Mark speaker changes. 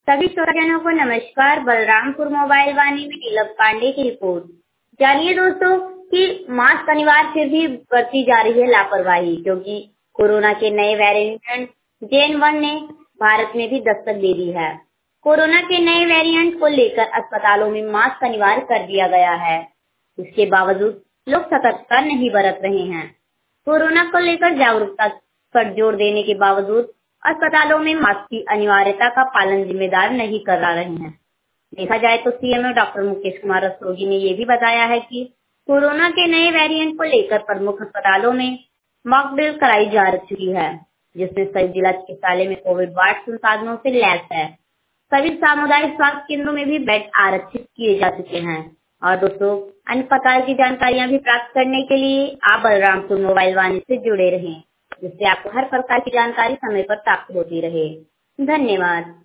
Speaker 1: सभी श्रोताजनों को नमस्कार। बलरामपुर मोबाइल वाणी में नीलम पांडे की रिपोर्ट। जानिए दोस्तों कि मास्क अनिवार्य फिर भी बरती जा रही है लापरवाही, क्योंकि कोरोना के नए वेरिएंट JN.1 ने भारत में भी दस्तक दे दी है। कोरोना के नए वेरिएंट को लेकर अस्पतालों में मास्क अनिवार्य कर दिया गया है। इसके बावजूद लोग सतर्कता नहीं बरत रहे हैं। कोरोना को लेकर जागरूकता पर जोर देने के बावजूद अस्पतालों में मास्क की अनिवार्यता का पालन जिम्मेदार नहीं करा रहे हैं। देखा जाए तो CMO डॉक्टर मुकेश कुमार रस्तोगी ने ये भी बताया है कि कोरोना के नए वेरिएंट को लेकर प्रमुख अस्पतालों में मॉक ड्रिल कराई जा चुकी है, जिसमें सभी जिला चिकित्सालय में कोविड वार्ड संसाधनों से लैस है। सभी सामुदायिक स्वास्थ्य केंद्रों में भी बेड आरक्षित किए जा चुके हैं। और दोस्तों, अन्य प्रकार की जानकारियां भी प्राप्त करने के लिए आप बलरामपुर मोबाइल वाणी से जुड़े रहें, जिससे आपको हर प्रकार की जानकारी समय पर प्राप्त होती रहे। धन्यवाद।